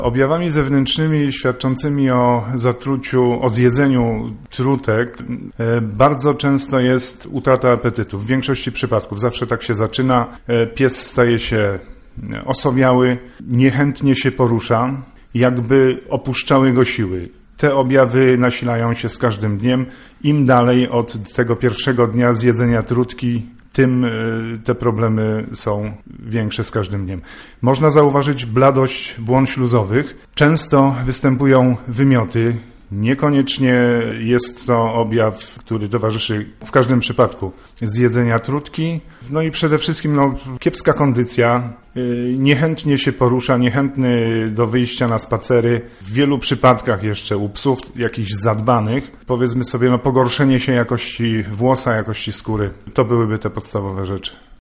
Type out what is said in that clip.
Objawami zewnętrznymi świadczącymi o zatruciu, o zjedzeniu trutek bardzo często jest utrata apetytu. W większości przypadków zawsze tak się zaczyna. Pies staje się osowiały, niechętnie się porusza, jakby opuszczały go siły. Te objawy nasilają się z każdym dniem. Im dalej od tego pierwszego dnia zjedzenia trutki, tym te problemy są większe z każdym dniem. Można zauważyć bladość błon śluzowych. Często występują wymioty. Niekoniecznie jest to objaw, który towarzyszy w każdym przypadku zjedzenia trutki. No i przede wszystkim kiepska kondycja, niechętnie się porusza, niechętny do wyjścia na spacery. W wielu przypadkach jeszcze u psów jakichś zadbanych, powiedzmy sobie, pogorszenie się jakości włosa, jakości skóry. To byłyby te podstawowe rzeczy.